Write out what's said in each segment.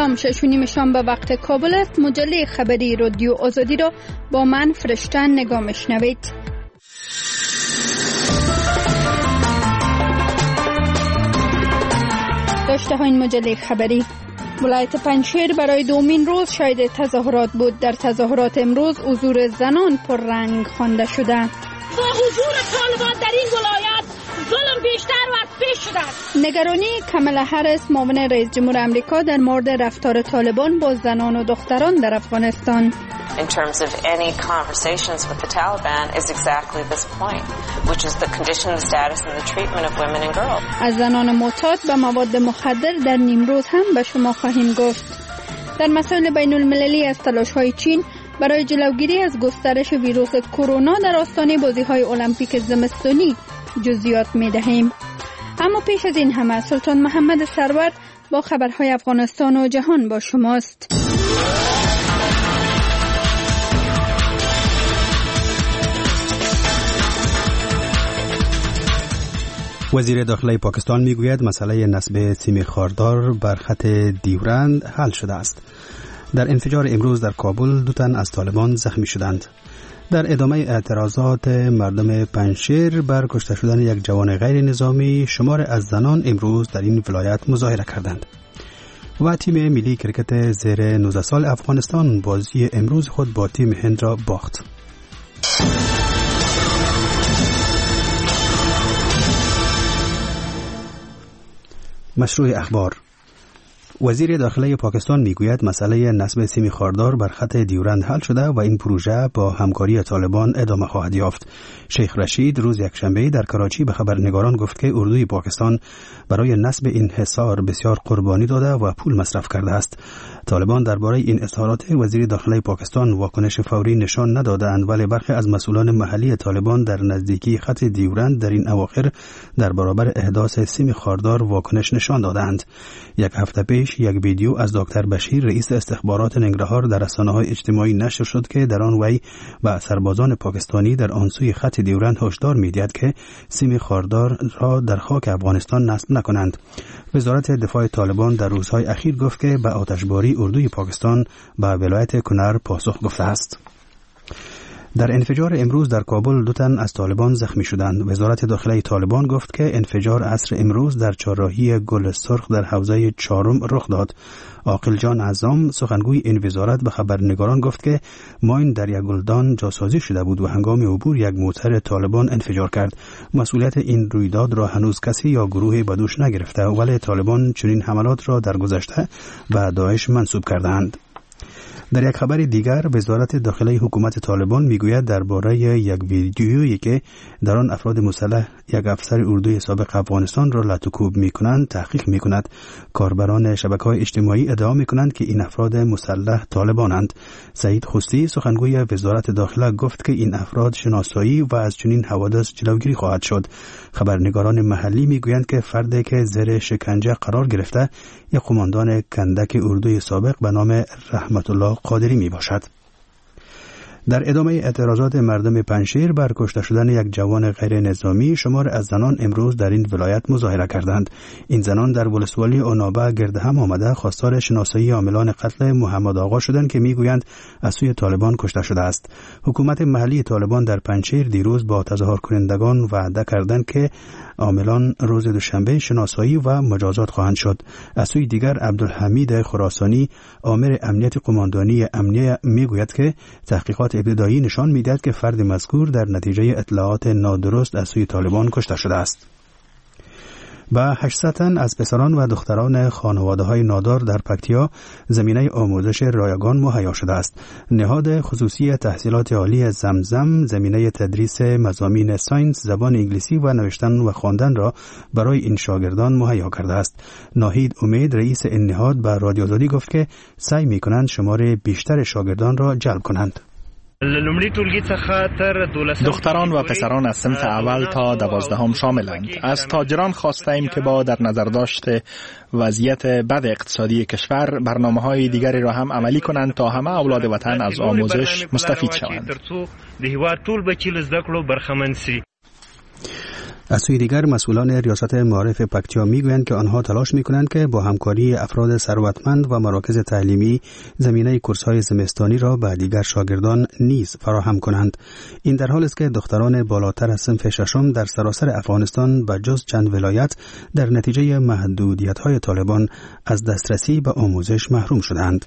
شام 6:30 شام به وقت کابل است. مجله خبری رادیو آزادی را با من فرشتن نگاه میشنوید. داشته ها این مجله خبری: ولایت پنجشیر برای دومین روز شاهد تظاهرات بود. در تظاهرات امروز حضور زنان پررنگ خوانده شده. با حضور طالبان در این ولایت ظلم بیشتر و از پیش شده. نگرانی کامالا هریس معاون رئیس جمهور آمریکا در مورد رفتار طالبان با زنان و دختران در افغانستان. In terms of any conversations with the Taliban is exactly this point, which is the condition, the status and the treatment of women and girls. از زنان معتاد به مواد مخدر در نیمروز هم به شما خواهیم گفت. در مسائل بین المللی از تلاش‌های چین برای جلوگیری از گسترش ویروس کرونا در آستانه بازی‌های المپیک زمستانی جزئیات می‌دهیم. اما پیش از این همه سلطان محمد سرور با خبرهای افغانستان و جهان با شماست. وزیر داخلی پاکستان میگوید مسئله نصب سیم خاردار بر خط دیورند حل شده است. در انفجار امروز در کابل 2 تن از طالبان زخمی شدند. در ادامه اعتراضات مردم پنجشیر بر کشته شدن یک جوان غیر نظامی، شمار از زنان امروز در این ولایت مظاهره کردند. و تیم ملی کرکت زیر 19 سال افغانستان بازی امروز خود با تیم هند را باخت. مشروع اخبار: وزیر داخلی پاکستان میگوید مسئله نصب سیم خاردار بر خط دیورند حل شده و این پروژه با همکاری طالبان ادامه خواهد یافت. شیخ رشید روز یکشنبه در کراچی به خبرنگاران گفت که اردوی پاکستان برای نصب این حصار بسیار قربانی داده و پول مصرف کرده است. طالبان درباره این اظهارات وزیر داخلی پاکستان واکنش فوری نشان ندادند، ولی برخی از مسئولان محلی طالبان در نزدیکی خط دیورند در این اواخر در برابر احداث سیم خاردار واکنش نشان دادند. یک هفته پیش یک ویدیو از دکتر بشیر رئیس استخبارات ننگرهار در رسانه‌های اجتماعی نشر شد که در آن وی و سربازان پاکستانی در آن سوی خط دیورند هشدار می‌دهد که سیم خاردار را در خاک افغانستان نصب نکنند. وزارت دفاع طالبان در روزهای اخیر گفت که به آتشباری اردوی پاکستان به ولایت کنر پاسخ گفته است. در انفجار امروز در کابل 2 تن از طالبان زخمی شدند. وزارت داخلی طالبان گفت که انفجار عصر امروز در چهارراهی گل سرخ در حوزه 4 رخ داد. عاقل جان عزام سخنگوی این وزارت به خبرنگاران گفت که ماین در یک گلدان جاسازی شده بود و هنگام عبور یک موتر طالبان انفجار کرد. مسئولیت این رویداد را هنوز کسی یا گروهی به دوش نگرفته، ولی طالبان چنین حملات را در گذشته به داعش منسوب کردند. در یک خبر دیگر وزارت داخلی حکومت طالبان میگوید درباره یک ویدیویی که در آن افراد مسلح یک افسر اردوی سابق افغانستان را لطوکوب میکنند تحقیق میکند. کاربران شبکه‌های اجتماعی ادعا میکنند که این افراد مسلح طالبانند. سعید خستی سخنگوی وزارت داخله گفت که این افراد شناسایی و از چنین حوادث جلوگیری خواهد شد. خبرنگاران محلی میگویند که فردی که زیر شکنجه قرار گرفته یک قماندان کندک اردوی سابق به نام رحمت الله قادری می باشد. در ادامه اعتراضات مردم پنجشیر بر کشته شدن یک جوان غیر نظامی، شمار از زنان امروز در این ولایت مظاهره کردند. این زنان در ولسوالی اونابه گرد هم آمده خواستار شناسایی عاملان قتل محمد آقا شدند که میگویند از سوی طالبان کشته شده است. حکومت محلی طالبان در پنجشیر دیروز با تظاهر کنندگان وعده کردند که عاملان روز دوشنبه شناسایی و مجازات خواهند شد. از سوی دیگر عبدالحمید خراسانی آمر امنیت قماندانی امنیه میگوید که تحقیقات ابتدایی نشان می‌دهد که فرد مذکور در نتیجه اطلاعات نادرست از سوی طالبان کشته شده است. با 800 تن از پسران و دختران خانواده‌های نادار در پکتیا زمینه آموزش رایگان مهیا شده است. نهاد خصوصی تحصیلات عالی زمزم زمینه تدریس مضامین ساینس، زبان انگلیسی و نوشتن و خواندن را برای این شاگردان مهیا کرده است. ناهید امید رئیس این نهاد به رادیو آزادی گفت که سعی می‌کنند شمار بیشتر شاگردان را جلب کنند. دختران و پسران از صنف اول تا 12 شاملند. از تاجران خواستیم که با در نظر داشت وضعیت بد اقتصادی کشور برنامه‌های دیگری را هم عملی کنند تا همه اولاد وطن از آموزش مستفید شوند. از سوی دیگر مسئولان ریاست معارف پکتیا میگویند که آنها تلاش میکنند که با همکاری افراد ثروتمند و مراکز تعلیمی زمینه کورس‌های زمستانی را به دیگر شاگردان نیز فراهم کنند. این در حالی است که دختران بالاتر از صنف ششم در سراسر افغانستان به جز چند ولایت در نتیجه محدودیت‌های طالبان از دسترسی به آموزش محروم شدند.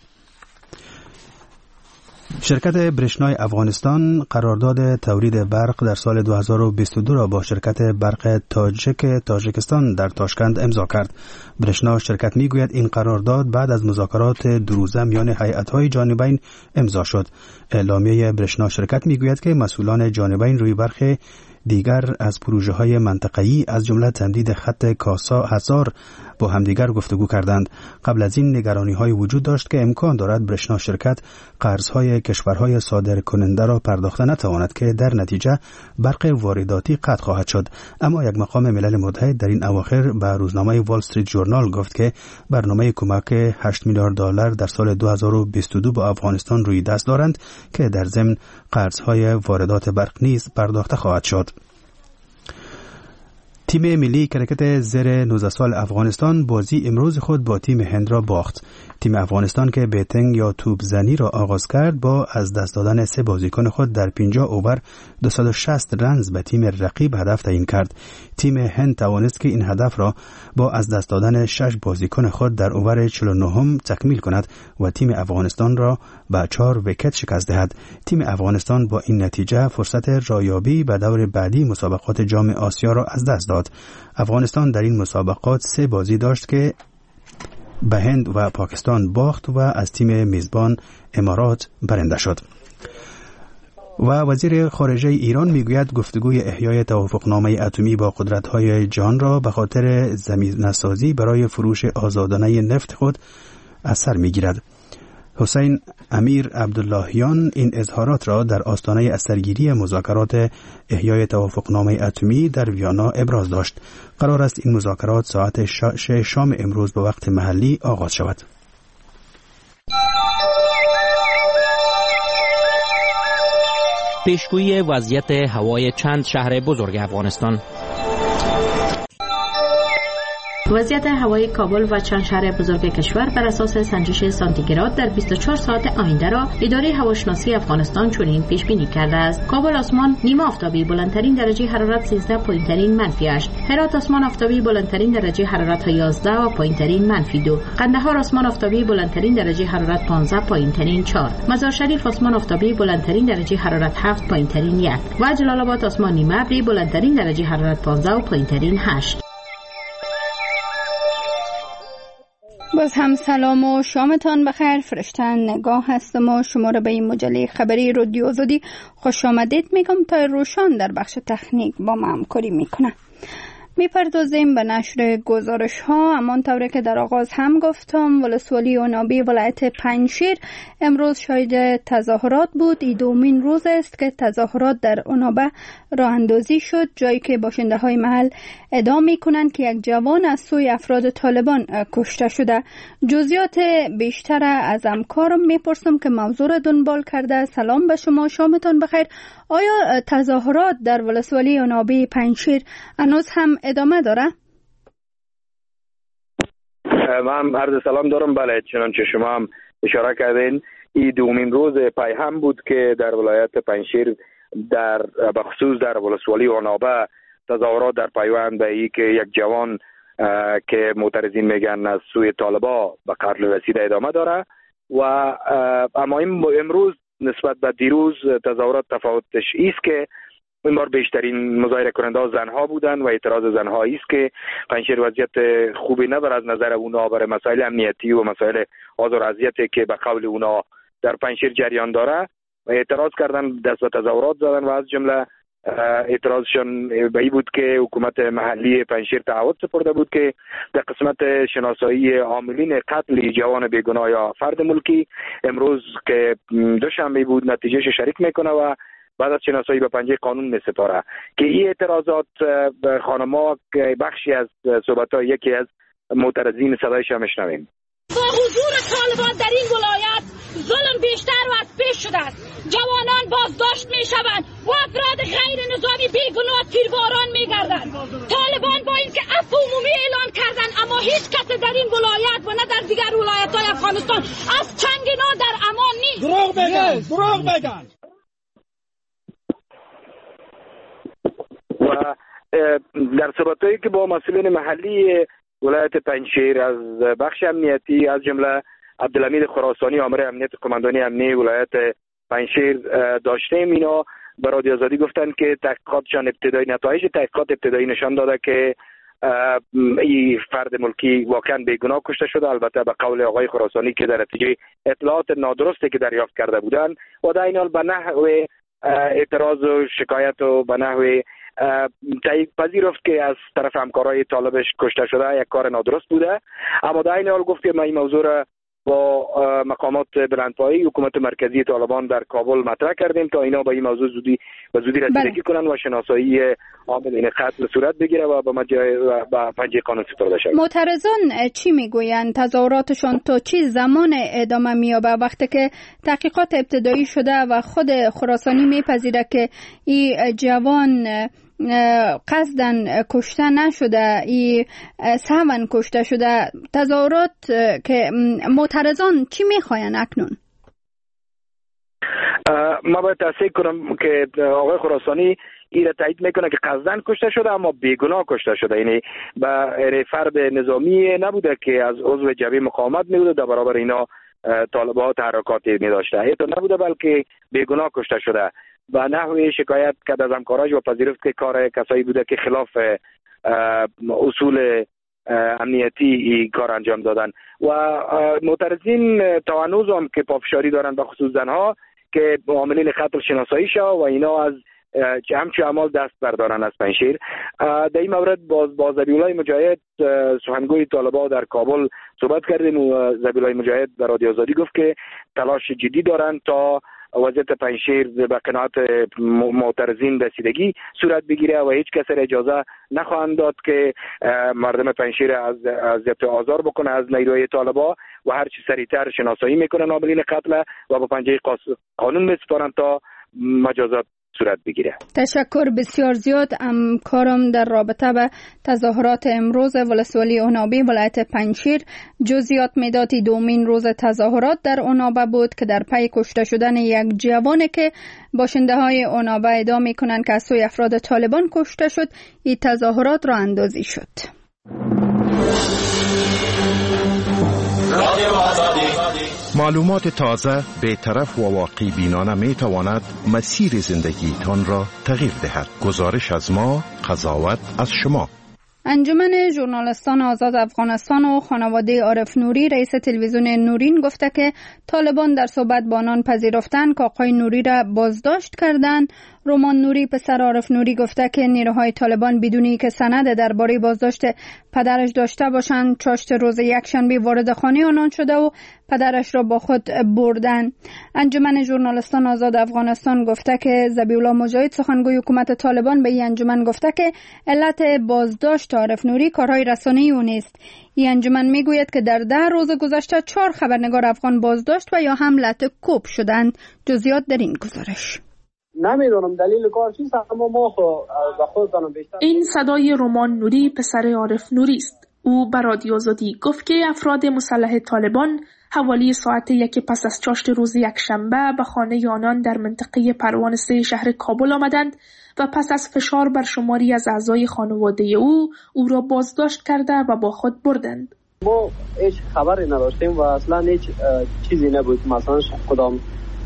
شرکت برشنای افغانستان قرارداد تولید برق در سال 2022 را با شرکت برق تاجیکستان در تاشکند امضا کرد. برشنا شرکت میگوید این قرارداد بعد از مذاکرات دو روزه میان هیئت‌های جانبین امضا شد. اعلامیه برشنا شرکت میگوید که مسئولان جانبین روی برخی دیگر از پروژه‌های منطقه‌ای از جمله تمدید خط کاسا هزار با همدیگر گفتگو کردند. قبل از این نگرانی‌های وجود داشت که امکان دارد برشنا شرکت قرض‌های کشورهای صادر کننده را پرداخته نتواند که در نتیجه برق وارداتی قطع خواهد شد. اما یک مقام ملل متحد در این اواخر به روزنامه وال استریت ژورنال گفت که برنامه کمک 8 میلیارد دلار در سال 2022 به افغانستان روی دست دارند که در ضمن قرض‌های واردات برق نیز پرداخته خواهد شد. تیم ملی کرکت زیر 19 سال افغانستان بازی امروز خود با تیم هند را باخت. تیم افغانستان که بیتنگ یا توپ زنی را آغاز کرد با از دست دادن 3 بازیکن خود در 50 اوور 260 رنز به تیم رقیب هدف تعیین کرد. تیم هند توانست که این هدف را با از دست دادن 6 بازیکن خود در اوور 49 تکمیل کند و تیم افغانستان را به 4 ویکت شکست دهد. تیم افغانستان با این نتیجه فرصت رایابی به دور بعدی مسابقات جام آسیا را از دست داد. افغانستان در این مسابقات 3 بازی داشت که به هند و پاکستان باخت و از تیم میزبان امارات برنده شد. و وزیر خارجه ایران میگوید گفتگوی احیای توافقنامه اتمی با قدرت‌های جهان را به خاطر زمینه‌سازی برای فروش آزادانه نفت خود از سر میگیرد. حسین امیر عبداللهیان این اظهارات را در آستانه اثرگیری مذاکرات احیای توافقنامه اتمی در ویانا ابراز داشت. قرار است این مذاکرات ساعت 6 شام امروز به وقت محلی آغاز شود. پیشگویی وضعیت هوای چند شهر بزرگ افغانستان. وضعیت هوای کابل و چند شهر بزرگ کشور بر اساس سنجش سانتیگراد در 24 ساعت آینده را اداره هواشناسی افغانستان چنین پیش بینی کرده است. کابل آسمان نیمه آفتابی بلندترین درجه حرارت 13 پایینترین -8. هرات آسمان آفتابی بلندترین درجه حرارت 11 و پایینترین -2. قندهار آسمان آفتابی بلندترین درجه حرارت 15 پایینترین 4. مزار شریف آسمان آفتابی بلندترین درجه حرارت 7 پایینترین 1 و جلال آباد آسمان نیمه ابری بلندترین درجه حرارت 15 و پایینترین 8. باز هم سلام و شامتان بخیر. فرشتن نگاه هستم و شما را به این مجله خبری رادیو آزادی خوش آمدید میگم. تا روشان در بخش تکنیک با ما همکاری میکنه. میپردازیم به نشر گزارش ها. همانطور که در آغاز هم گفتم ولسوالی عنابی ولایت پنجشیر امروز شاهد تظاهرات بود. این دومین روز است که تظاهرات در عنابه راه اندازی شد، جایی که باشنده های محل ادعا میکنند که یک جوان از سوی افراد طالبان کشته شده. جزئیات بیشتر از همکارم میپرسم که موضوع را دنبال کرده. سلام به شما، شامتان بخیر. آیا تظاهرات در ولسوالی عنابی پنجشیر هنوز هم ادامه داره؟ من عرض سلام دارم. بله، چنانچه شما هم اشاره کردین این دومین روز پیهم بود که در ولایت پنجشیر به خصوص در ولسوالی عنابه تظاهرات در پیوند به این که یک جوان که معترضین میگن از سوی طالبا به قتل رسیده ادامه داره و اما امروز نسبت به دیروز تظاهرات تفاوتش ایست که این بار بیشترین مظاهره کننده ها زنها بودن و اعتراض زنها ایست که پنجشیر وضعیت خوبی نداره از نظر اونا برای مسائل امنیتی و مسائل آزار و اذیتی که به قول اونا در پنجشیر جریان داره و اعتراض کردن، دست به تظاهرات زدن و از جمله اعتراضشان به این بود که حکومت محلی پنجشیر تعهد سپرده بود که در قسمت شناسایی عاملین قتل جوان بیگناه یا فرد ملکی امروز که دوشنبه بود نتیجهش شریک میکنه و بعد از شناسایی به پنجه قانون میسپاره که این اعتراضات خانم‌ها بخشی از صحبت‌های یکی از معترضین صدایش هم میشنویم. با حضور طالبان در این ولایت ظلم بیشتر و از پیش شده است. جوانان بازداشت میشوند و افراد غیر نظامی بیگناه تیرباران میگردند. طالبان با اینکه عفو عمومی اعلام کردن اما هیچ کس در این ولایت و نه در دیگر ولایت‌های افغانستان از چنگ اینا در امان نیست. دروغ بگن. و در صحبتایی که با مسئولین محلی ولایت پنجشیر از بخش امنیتی از جمله عبدالحمید خراسانی آمر امنیت قماندانی امنیه ولایت پنجشیر داشتیم، اینا به رادیو آزادی گفتن که تحقیقاتشان نتایج تحقیقات ابتدایی نشان داده که این فرد ملکی واقعا بیگناه کشته شده، البته به قول آقای خراسانی که در نتیجه اطلاعات نادرستی که دریافت کرده بودند و در این حال به نحو اعتراض و شکایت و به نحو تایید پذیرفت که از طرف همکارای طالبش کشته شده یک کار نادرست بوده، اما در این حال گفت که ما این موضوع را با مقامات بلندپایه حکومت مرکزی طالبان در کابل مطرح کردیم تا اینا با این موضوع زودی رسیدگی کنن و شناسایی عاملین قتل صورت بگیره و به پنجه قانون سپرده شود. معترضان چی میگویند؟ تظاهراتشان تا چی زمان ادامه مییابه وقتی که تحقیقات ابتدایی شده و خود خراسانی میپذیره که این جوان قصدن کشته نشده، ای سهون کشته شده؟ تظاهرات که معترضان چی میخواین اکنون؟ ما باید تصحیح کنم که آقای خراسانی این را تایید میکنه که قصدن کشته شده اما بیگناه کشته شده، یعنی به فرد نظامی نبوده که از عضو جبهه مقاومت میبوده در برابر اینا طالبات حرکاتی میداشته، ایتو نبوده بلکه بیگناه کشته شده. و نحوی شکایت کرد از همکاراش و پذیرفت که کار کسایی بوده که خلاف اصول امنیتی این کار انجام دادن. و معترضین تا هنوز هم که پافشاری دارن به خصوص زنها که عاملین قتل شناسایی شد و اینا از همچه اعمال دست بردارن از پنجشیر. در این مورد با ذبیحالله مجاهد سخنگوی طالبان در کابل صحبت کردیم و ذبیحالله مجاهد در رادیو آزادی گفت که تلاش جدی دارن تا وضعیت پنجشیر به قناعت معترضین رسیدگی صورت بگیره و هیچ کس را اجازه نخواهند داد که مردم پنجشیر از اذیت آزار بکنه از نیروهای طالبان و هر چی سریعتر شناسایی میکنن عاملین قتل و با پنجه قانون میسپارن تا مجازات صورت بگیره. تشکر بسیار زیاد. کارم در رابطه به تظاهرات امروز ولسوالی عنابه ولایت پنجشیر جزئیات میدادی دومین روز تظاهرات در عنابه بود که در پی کشته شدن یک جوانی که باشنده های عنابه ادعا میکنند که از سوی افراد طالبان کشته شد، این تظاهرات را اندازی شد. معلومات تازه، بی‌طرف و واقعی بینانه می تواند مسیر زندگیتان را تغییر دهد. گزارش از ما، قضاوت از شما. انجمن ژورنالیستان آزاد افغانستان و خانواده عارف نوری رئیس تلویزیون نورین گفته که طالبان در صحبت با آنان پذیرفتند که آقای نوری را بازداشت کردند. رومان نوری پسر عارف نوری گفته که نیروهای طالبان بدونی که سند درباره بازداشت پدرش داشته باشند چاشت روز یکشنبه وارد خانه آنان شده و پدرش را با خود بردن. انجمن ژورنالیستان آزاد افغانستان گفته که ذبیحالله مجاهد سخنگوی حکومت طالبان به این انجمن گفته که علت بازداشت عارف نوری کارهای رسانه‌ای او نیست. این انجمن میگوید که در 10 روز گذشته 4 خبرنگار افغان بازداشت و یا هم لطکوب شدند. جزئیات در این گزارش. نمیدونم دلیل کار چیست، اما ما به خودتان بیشتر. این صدای رومان نوری پسر عارف نوری است. او به رادیو آزادی گفت که افراد مسلح طالبان حوالی ساعت 1 پس از چاشت روز یکشنبه به خانه آنان در منطقه پروان 3 شهر کابل آمدند و پس از فشار بر شماری از اعضای خانواده او را بازداشت کرده و با خود بردند. ما هیچ خبری نداشتیم و اصلا هیچ چیزی نبود، مثلا کدام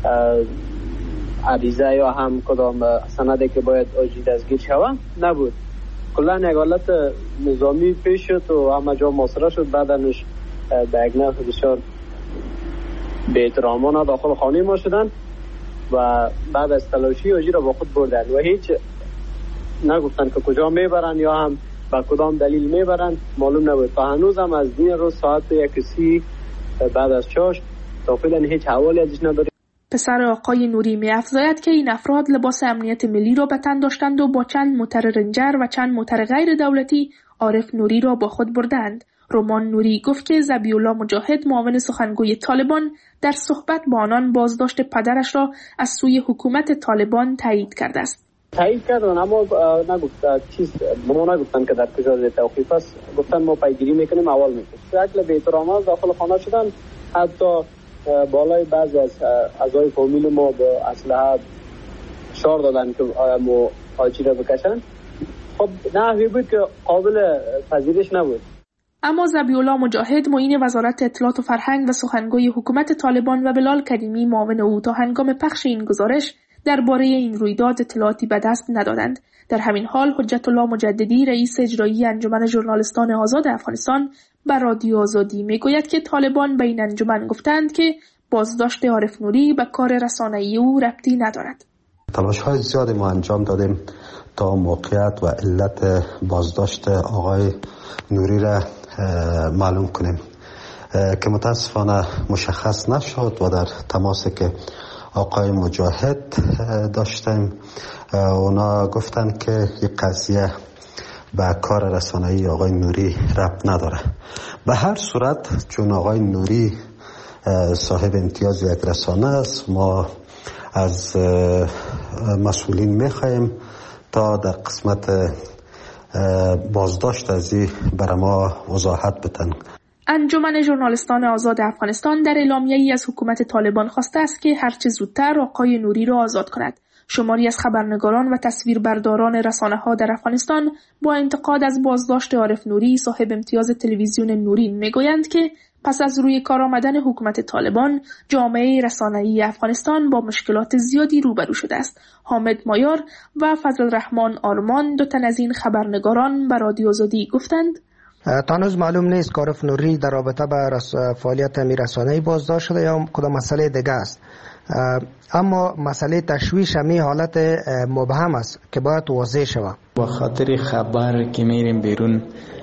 عریضه یا هم کدام سندی که باید آجی دستگیر شود نبود. کلا یک حالت نظامی پیش شد و همه جا محاصره شد. بعدش به یک نحو بسیار بی‌احترامانه داخل خانه ما شدن و بعد از تلاشی آجی را با خود بردن و هیچ نگفتن که کجا میبرن یا هم با کدام دلیل میبرن معلوم نبود. تا هنوز هم از دین روز ساعت 1:30 بعد از چاشت تا فعلا هیچ حوالی ازش نداره. پسر آقای نوری می‌افزاید که این افراد لباس امنیت ملی را به تن داشتند و با چند موتر رنجر و چند موتر غیر دولتی عارف نوری را با خود بردند. رومان نوری گفت که ذبیحالله مجاهد معاون سخنگوی طالبان در صحبت با آنان بازداشت پدرش را از سوی حکومت طالبان تایید کرده است. تایید کردن اما نگفتن که در کجا توقیف است. گفتن ما پیگیری میکنیم، اول میکنیم. شکل بی احترامی داخل خانه شدن. حتی بالای بعضی از اعضای فامیل ما با اسلحه فشار دادن که ما آچی را بکشن. خب نحوی بود که قابل پذیرش نبود. اما ذبیح‌الله مجاهد معین وزارت اطلاعات و فرهنگ و سخنگوی حکومت طالبان و بلال کریمی معاون او تا هنگام پخش این گزارش درباره این رویداد اطلاعاتی به دست ندادند. در همین حال حجت الله مجددی رئیس اجرایی انجمن ژورنالیستان آزاد افغانستان به رادیو آزادی میگوید که طالبان به این انجمن گفتند که بازداشت عارف نوری به کار رسانه‌ای او ربطی ندارد. تلاش‌های زیادی ما انجام دادیم تا موقعیت و علت بازداشت آقای نوری را معلوم کنیم که متاسفانه مشخص نشد و در تماسی که آقای مجاهد داشتیم اونا گفتن که این قضیه به کار رسانه‌ای آقای نوری ربط نداره. به هر صورت چون آقای نوری صاحب امتیاز یک رسانه است، ما از مسئولین میخواهیم تا در قسمت بازداشت از این برای ما وضاحت بدن. انجمن ژورنالیستان آزاد افغانستان در اعلامیه‌ای از حکومت طالبان خواسته است که هرچه زودتر آقای نوری را آزاد کند. شماری از خبرنگاران و تصویربرداران رسانه‌ها در افغانستان با انتقاد از بازداشت عارف نوری صاحب امتیاز تلویزیون نورین میگویند که پس از روی کار آمدن حکومت طالبان جامعه رسانه‌ای افغانستان با مشکلات زیادی روبرو شده است. حامد مایار و فضل الرحمن آرمان دو تن از این خبرنگاران به رادیو آزادی گفتند تا هنوز معلوم نیست که عارف نوری در رابطه با فعالیت رسانه‌ای بازداشت شده یا کدام مسئله دیگه است. اما مسئله تشویش همی حالت مبهم است که باید واضح شود. با خاطر خبر که میریم بیرون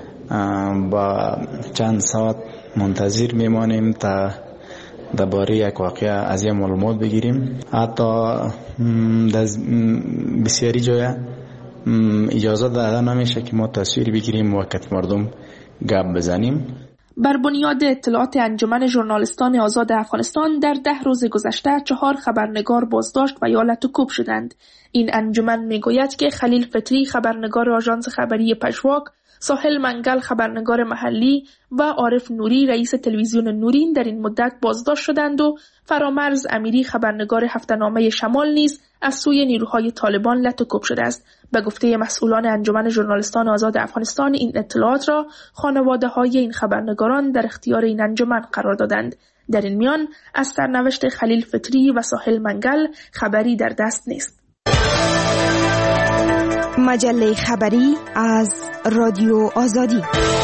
با چند ساعت منتظر میمانیم تا درباره یک واقعه از این معلومات بگیریم. حتی در بسیاری جای اجازه داده نمیشه که ما تصویر بگیریم وقت مردم گپ بزنیم. بر بنیاد اطلاعات انجمن ژورنالیستان آزاد افغانستان در 10 روز گذشته 4 خبرنگار بازداشت و یا لطوکوب شدند. این انجمن میگوید که خلیل فطری خبرنگار آژانس خبری پژواک، ساحل منگل خبرنگار محلی و عارف نوری رئیس تلویزیون نورین در این مدت بازداشت شدند و فرامرز امیری خبرنگار هفته‌نامه شمال نیز از سوی نیروهای طالبان لطوکوب شده است. به گفته مسئولان انجمن ژورنالیستان آزاد افغانستان این اطلاعات را خانواده‌های این خبرنگاران در اختیار این انجمن قرار دادند. در این میان از سرنوشت خلیل فطری و ساحل منگل خبری در دست نیست. مجله خبری از رادیو آزادی.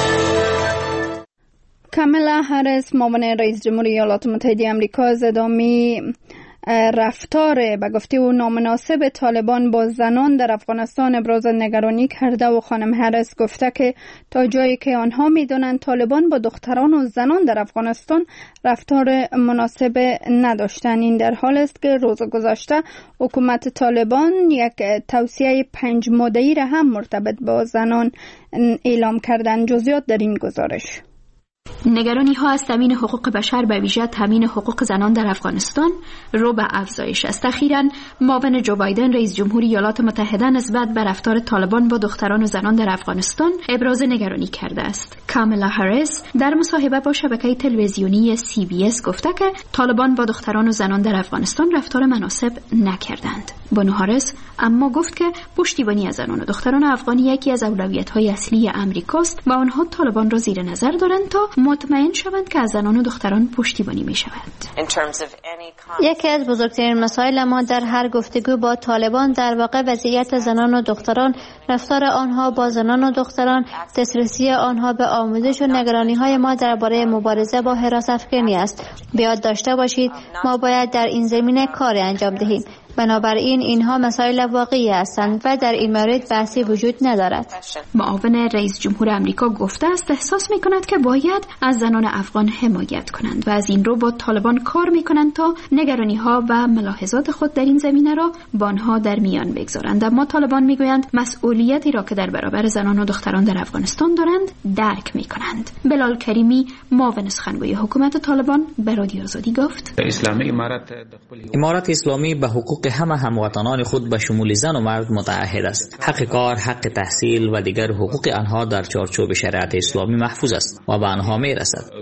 کاملا هریس معاون رئیس جمهوری ایالات متحده آمریکا از ادامه رفتار به گفته او نامناسب طالبان با زنان در افغانستان ابراز نگرانی کرده و خانم هریس گفته که تا جایی که آنها می‌دانند طالبان با دختران و زنان در افغانستان رفتار مناسب نداشتند. این در حال است که روز گذشته حکومت طالبان یک توصیه 5 ماده‌ای را هم مرتبط با زنان اعلام کردند. جزئیات در این گزارش. نگرانی ها از تامین حقوق بشر به ویژه تامین حقوق زنان در افغانستان رو به افزایش است. اخیراً معاون جو بایدن رئیس جمهوری ایالات متحده نسبت به رفتار طالبان با دختران و زنان در افغانستان ابراز نگرانی کرده است. کاملا هریس در مصاحبه با شبکه تلویزیونی CBS گفته که طالبان با دختران و زنان در افغانستان رفتار مناسب نکردند. بانو هریس اما گفت که پشتیبانی از زنان و دختران افغانی یکی از اولویت‌های اصلی امریکاست و آنها طالبان را زیر نظر دارند تا مطمئن شوند که از زنان و دختران پشتیبانی می شود. یکی از بزرگترین مسائل ما در هر گفتگو با طالبان در واقع وضعیت زنان و دختران، رفتار آنها با زنان و دختران، دسترسی آنها به آموزش و نگرانی های ما درباره مبارزه با حراس افکنی است. بیاد داشته باشید ما باید در این زمینه کار انجام دهیم. بنابراین اینها مسائل واقعی هستند و در این مورد بحثی وجود ندارد. معاون رئیس جمهور آمریکا گفته است احساس می‌کند که باید از زنان افغان حمایت کنند و از این رو با طالبان کار می‌کنند تا نگرانی‌ها و ملاحظات خود در این زمینه را با آنها در میان بگذارند. اما طالبان می‌گویند مسئولیتی را که در برابر زنان و دختران در افغانستان دارند درک می‌کنند. بلال کریمی معاون سخنگوی حکومت طالبان به رادیو آزادی گفت: امارت اسلامی به حقوق حقوق همه هموطنان خود به شمول زن و مرد متعهد است. حق کار، حق تحصیل و دیگر حقوق آنها در چارچوب شریعت اسلامی محفوظ است و به آنها میرسد.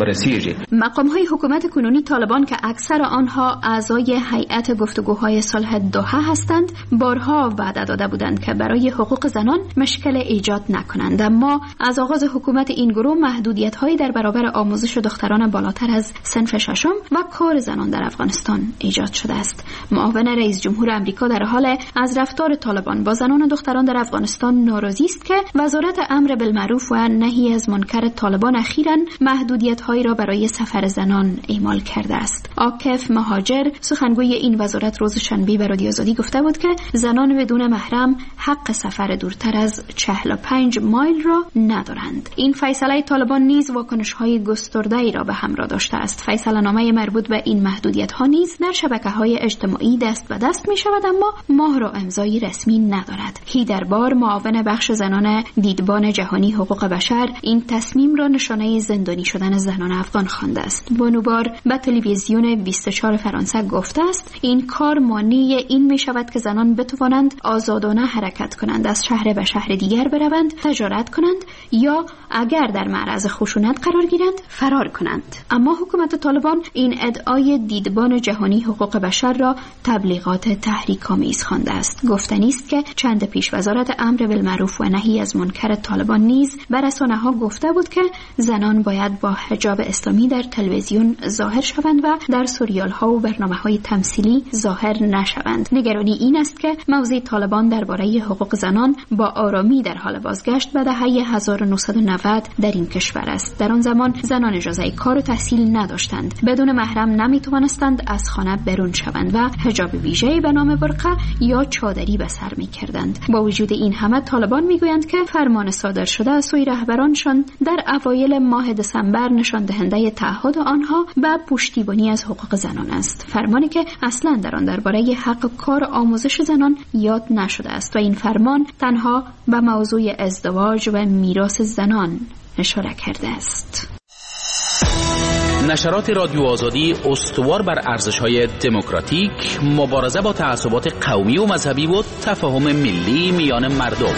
مقام‌های حکومت کنونی طالبان که اکثر آنها اعضای هیئت گفتگوهای صلح دوحه هستند، بارها وعده داده بودند که برای حقوق زنان مشکل ایجاد نکنند، اما از آغاز حکومت این گروه محدودیت‌هایی در برابر آموزش دختران بالاتر از صنف ششم و کار زنان در افغانستان ایجاد شده است. معاون رئیس جمهور آمریکا در حال از رفتار طالبان با زنان و دختران در افغانستان ناراضی است که وزارت امر بالمعروف و نهی از منکر طالبان اخیراً محدودیت‌هایی را برای سفر زنان اعمال کرده است. عاکف مهاجر سخنگوی این وزارت روز شنبه به رادیو آزادی گفته بود که زنان بدون محرم حق سفر دورتر از 45 مایل را ندارند. این فیصله طالبان نیز واکنش‌های گسترده‌ای را به همراه داشته است. فیصله‌نامه مربوط به این محدودیت‌ها نیز در شبکه‌های اجتماعی دست به دست می‌شود، اما مهر و امضای رسمی ندارد. هیدر بار معاون بخش زنان دیدبان جهانی حقوق بشر این تصمیم را نشانه زندانی شدن زنان افغان خوانده است. بانوبار به تلویزیون 24 فرانسه گفته است این کار مانع این می‌شود که زنان بتوانند آزادانه حرکت کنند، از شهر به شهر دیگر بروند، تجارت کنند یا اگر در معرض خشونت قرار گیرند فرار کنند. اما حکومت طالبان این ادعای دیدبان جهانی حقوق بشر را تبلیغات تحریک‌آمیز خوانده است. گفتنی است که چند پیش وزارت امر بالمعروف و نهی از منکر طالبان نیز به رسانه‌ها گفته بود که زنان باید با حجاب اسلامی در تلویزیون ظاهر شوند و در سریال‌ها و برنامه‌های تمثیلی ظاهر نشوند. نگرانی این است که موضع طالبان درباره حقوق زنان با آرامی در حال بازگشت به دهه 1990 در این کشور است. در آن زمان زنان اجازه کار و تحصیل نداشتند، بدون محرم نمی‌توانستند از خانه برون شوند و حجاب ویژه‌ای به نام برقه یا چادری به سر می‌کردند. با وجود این همه طالبان می‌گویند که فرمان صادر شده از سوی رهبرانشان در اوایل ماه دسامبر نشان دهنده تعهد آنها به پشتیبانی از حقوق زنان است. فرمانی که اصلا در آن درباره حق کار و آموزش زنان یاد نشده است و این فرمان تنها به موضوع ازدواج و میراث زنان اشاره کرده است. نشرات رادیو آزادی استوار بر ارزش‌های دموکراتیک، مبارزه با تعصبات قومی و مذهبی و تفاهم ملی میان مردم.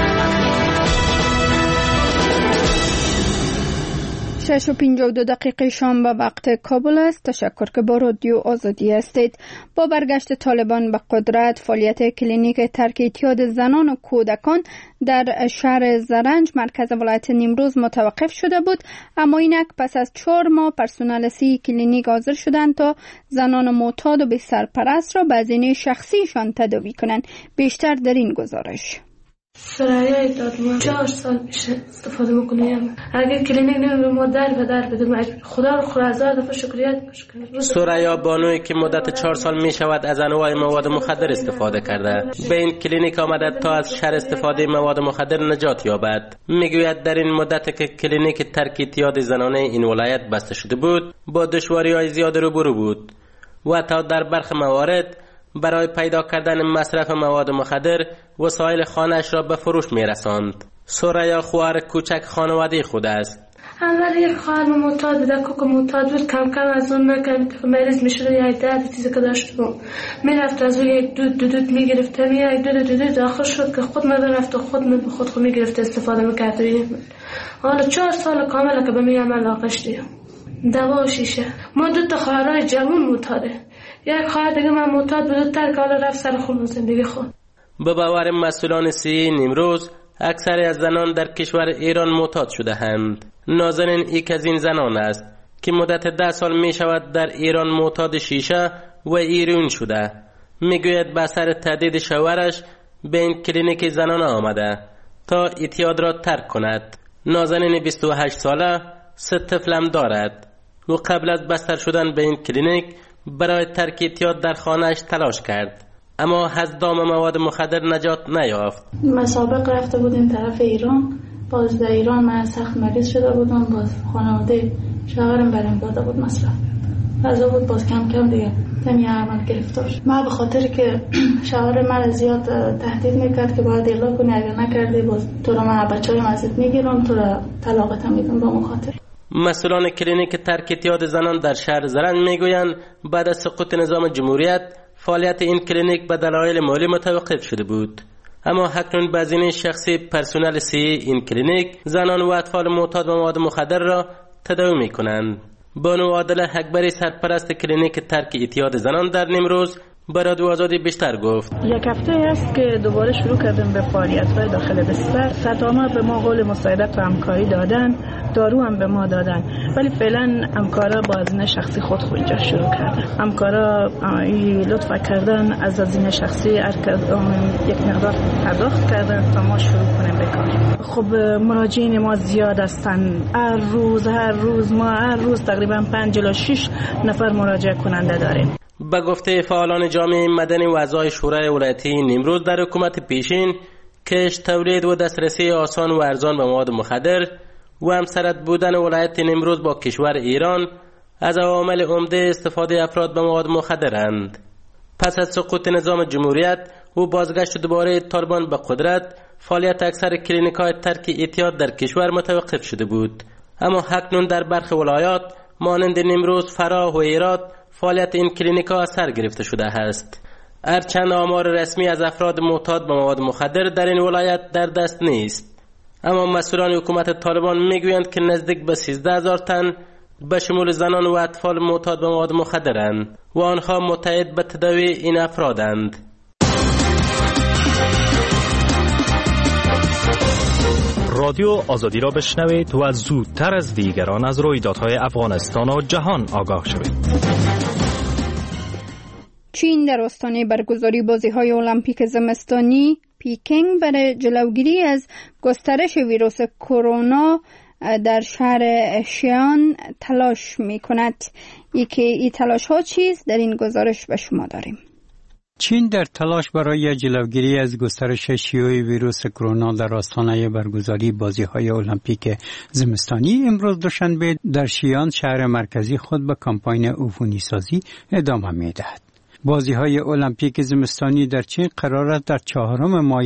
6:52 شام به وقت کابل است. تشکر که با رادیو آزادی هستید. با برگشت طالبان به قدرت، فعالیت کلینیک ترک اعتیاد زنان و کودکان در شهر زرنج مرکز ولایت نیمروز متوقف شده بود، اما اینک پس از 4 ماه پرسنل 30 کلینیک حاضر شدند تا زنان معتاد و بی سرپرست را به هزینه شخصیشان تداوی کنند. بیشتر در این گزارش. سرایای دادمان 4 سال میشه استفاده میکنیم. اگر کلینیک نمیره ما در به در بدیم، خدا رو خدا هزار دفعه شکریت میکنم. سرایا بانوی که مدت 4 سال میشود از انواع مواد مخدر استفاده کرده، به این کلینیک آمده تا از شر استفاده مواد مخدر نجات یابد. میگوید در این مدت که کلینیک ترک اعتیاد زنانه این ولایت بسته شده بود، با دشواری‌های زیاد روبرو بود و تا در برخی موارد برای پیدا کردن مصرف مواد مخدر وسایل خانه‌اش را به فروش می‌رساند. سرایا خواهر کوچک خانواده خود است. اول یک خواهر معتاد بود، کوک معتاد بود، کم کم از اون که مریض می‌شد یا درد چیزی که داشت می‌رفت از اون یک دود می‌گرفت، یک دود داخل شد که خود می‌رفت و خود می‌گرفت استفاده می‌کرد. حالا 4 سال کامل که به می عمل آغشتیم. دوا و شیشه. ما 2 تا خواهرای جوان معتاده. یک خواهر دیگه من معتاد بود ترک، حالا رفت سر خون زندگی خود. به باور مسئولان سی نیمروز، اکثر از زنان در کشور ایران معتاد شده اند. نازنین یک از این زنان است که مدت 10 سال می شود در ایران معتاد شیشه و ایرون شده. میگوید به اثر تهدید شوهرش به این کلینیک زنان آمده تا اعتیاد را ترک کند. نازنین 28 ساله 3 طفلم دارد و قبل از بستر شدن به این کلینیک برای ترک اعتیاد در خانه‌اش تلاش کرد، اما از دام مواد مخدر نجات نیافت. من سابق رفته بودیم طرف ایران، باز در ایران من سخت مریض شده بودم، باز خانواده شوهرم برام داده بود مصرف از بود، باز کم کم دیگه تمی عمل گرفتار شد. من به خاطر که شوهر من زیاد تهدید میکرد که باید اعلام کنی، اگر نکردی باز تو رو من بچه‌ام ازت میگیرم، تو رو طلاقت میدم. به مخاطر مسئولان کلینیک ترک اعتیاد زنان در شهر زرنج میگویند بعد از سقوط نظام جمهوریت فعالیت این کلینیک به دلایل مالی متوقف شده بود. اما اکنون هزینه شخصی پرسنل این کلینیک زنان و اطفال معتاد به مواد مخدر را تداوی می‌کنند. بانو عادله اکبری سرپرست کلینیک ترک اعتیاد زنان در نیمروز به رادیو آزادی بیشتر گفت. یک هفته است که دوباره شروع کردیم به فعالیت‌های داخل بستر. صدامه به ما قول مساعدت و همکاری دادن، دارو هم به ما دادن، ولی فعلا همکارا با هزینه شخصی خود اینجا شروع کردن. همکارا لطف کردن از هزینه شخصی یک مقدار پرداخت کردن تا ما شروع کنیم به کار. خب مراجعین ما زیاد هستن. هر روز تقریبا 5 الی 6 نفر مراجعه کننده داریم. به گفته فعالان جامعه مدنی و اعضای شورای ولایتی نیمروز، در حکومت پیشین کشت، تولید و دسترسی آسان و ارزان به مواد مخدر و همسرد بودن ولایت نیمروز با کشور ایران از عوامل عمده استفاده افراد به مواد مخدرند. پس از سقوط نظام جمهوریت و بازگشت دوباره طالبان به قدرت، فعالیت اکثر کلینیک‌های ترک اعتیاد در کشور متوقف شده بود. اما اکنون در برخی ولایات مانند نیمروز، فراه و هرات فعالیت این کلینیک‌ها اثر گرفته شده است. هرچند آمار رسمی از افراد معتاد به مواد مخدر در این ولایت در دست نیست، اما مسئولان حکومت طالبان میگویند که نزدیک به 13,000 تن به شمول زنان و اطفال معتاد به مواد مخدرند و آنها متعهد به تداوی این افرادند. رادیو آزادی را بشنوید و زودتر از دیگران از رویدادهای افغانستان و جهان آگاه شوید. چین در آستانه برگزاری بازی‌های المپیک زمستانی پیکینگ برای جلوگیری از گسترش ویروس کرونا در شهر شیان تلاش می‌کند. این تلاش‌ها چیست؟ در این گزارش به شما داریم. چین در تلاش برای جلوگیری از گسترش شیوع ویروس کرونا در آستانه برگزاری بازی‌های المپیک زمستانی امروز دوشنبه در شیان شهر مرکزی خود به کمپاین عفونی‌سازی ادامه می‌دهد. بازی‌های المپیک زمستانی در چین قرار است در 4 ماه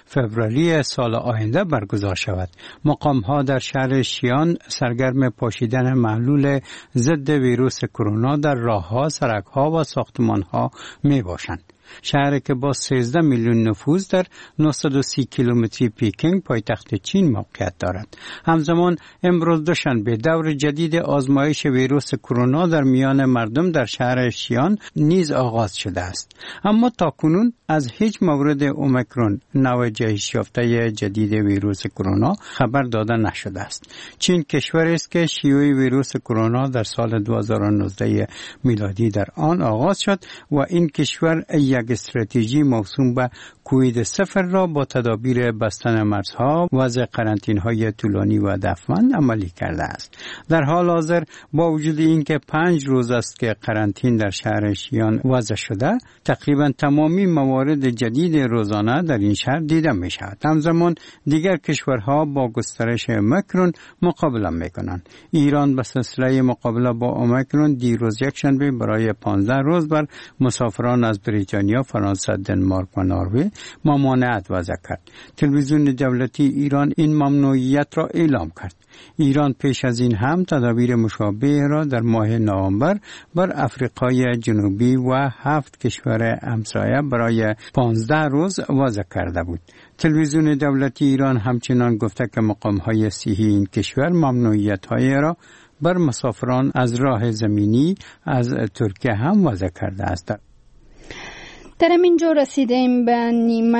فوریه سال آینده برگزار شود. مقام‌ها در شهر شیان سرگرم پاشیدن محلول ضد ویروس کرونا در راه‌ها، سرک‌ها و ساختمان‌ها می‌باشند. شهری که با 13 میلیون نفوذ در 930 کیلومتری پیکینگ پایتخت چین موقعیت دارد. همزمان امروز دوشنبه دور جدید آزمایش ویروس کرونا در میان مردم در شهر شیان نیز آغاز شده است. اما تاکنون از هیچ مورد اومیکرون نوع جهش یافته جدید ویروس کرونا خبر داده نشده است. چین کشوری است که شیوع ویروس کرونا در سال 2019 میلادی در آن آغاز شد و این کشور یک استراتژی موسوم به کووید 0 را با تدابیر بستن مرزها، وضع قرنطینه‌های طولانی و دفمند عملی کرده است. در حال حاضر با وجود اینکه 5 روز است که قرنطین در شهر شیان وضع شده، تقریبا تمامی موارد جدید روزانه در این شهر دیده می شود. همزمان دیگر کشورها با گسترش اومیکرون مقابله می کنند. ایران به سلسله مقابله با اومیکرون دیروز یکشنبه برای 15 روز بر مسافران از بریتانیا، فرانسه، دنمارک و نروژ ممانعت وضع کرد. تلویزیون دولتی ایران این ممنوعیت را اعلام کرد. ایران پیش از این هم تدابیر مشابه را در ماه نوامبر بر افریقای جنوبی و 7 کشور همسایه برای 15 روز وضع کرده بود. تلویزیون دولتی ایران همچنان گفته که مقام‌های صحی این کشور ممنوعیت‌های را بر مسافران از راه زمینی از ترکیه هم وضع کرده است. در اینجا رسیدیم به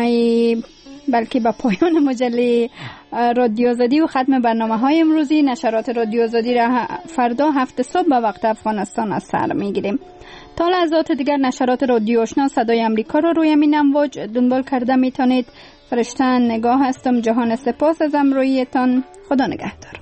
بلکه به پایان مجله رادیو آزادی و ختم برنامه‌های امروزی. نشرات رادیو آزادی را فردا 7 صبح به وقت افغانستان از سر می‌گیریم. تا لحظات دیگر نشرات رادیو آشنا صدای امریکا را روی همین امواج دنبال کرده میتونید. فرشته نگاه هستم. جهان سپاس از همراهیتان. خدا نگهدار.